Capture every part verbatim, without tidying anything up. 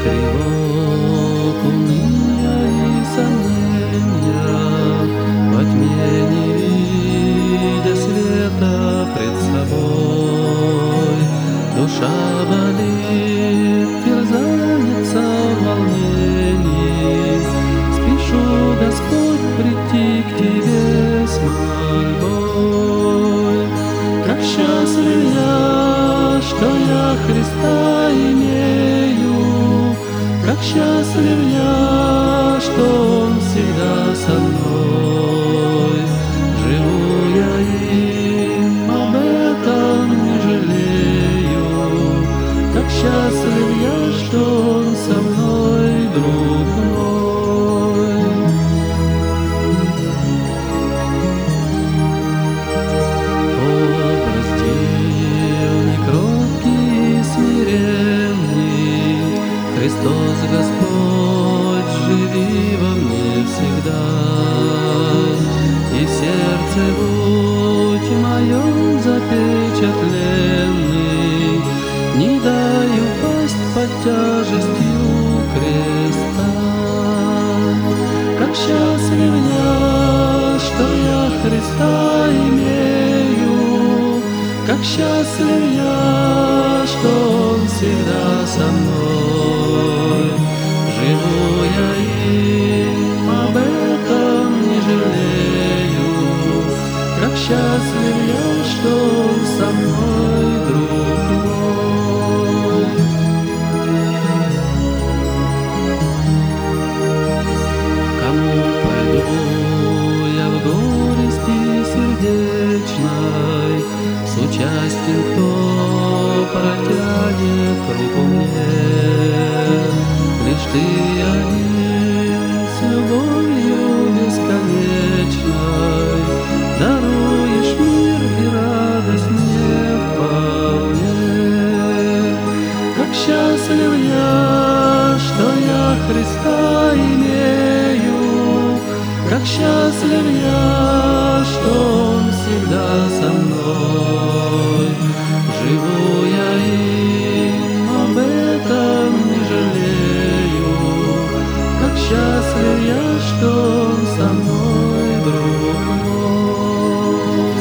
Тревог, уныния и сомнения, во тьме не видя света пред собой, душа болит, терзается в волнении. Спешу, Господь, прийти к Тебе с мольбой. Как счастлив я, что я Христа имею, как счастлив я, что Он всегда со мной. Живу я им, об этом не жалею. Как счастлив я, что Он со мной, друг мой. Образ дивный, кроткий и смиренный, Христос Господь, живи во мне всегда. И в сердце будь моем запечатленный, не дай упасть под тяжестью креста. Как счастлив я, что я Христа имею, как счастлив я, что Он всегда со мной. Живу я им, об этом не жалею. Как счастлив я, что Он со мной, друг мой. Кому пойду я в горести сердечной, с участием кто протянет руку мне? Лишь Ты один с любовью бесконечной даруешь мир и радость мне вполне. Как счастлив я, что я Христа имею, как счастлив я, что Он всегда со мной. Живу я им, об этом не жалею. Как счастлив я, что Он со мной, друг мой.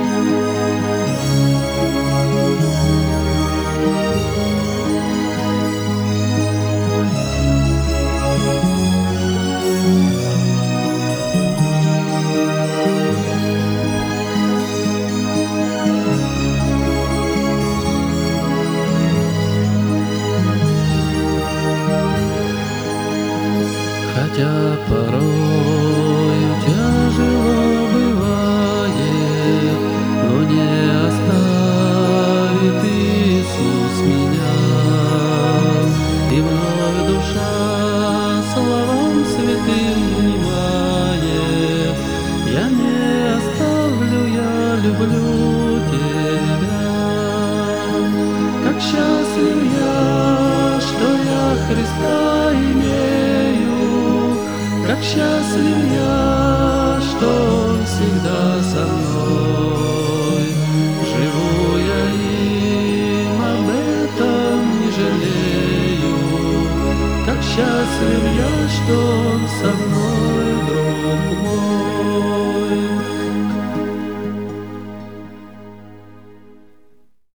Хотя порою тяжело бывает, но не оставит Иисус меня. И вновь душа словам святым внимает: я не оставлю, я люблю Тебя. Как счастлив я, что я Христа имею, как счастлив я, что Он всегда со мной.